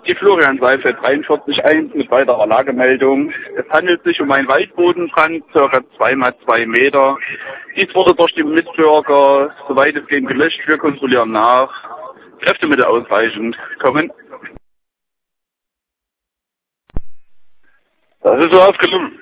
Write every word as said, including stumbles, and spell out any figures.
Die Florian Seifeld dreiundvierzig eins mit weiterer Lagemeldung. Es handelt sich um einen Waldbodenbrand, ca. zwei mal zwei Meter. Dies wurde durch die Mitbürger soweit es geht gelöscht. Wir kontrollieren nach. Kräftemittel ausreichend. Kommen. Das ist so ausgelungen.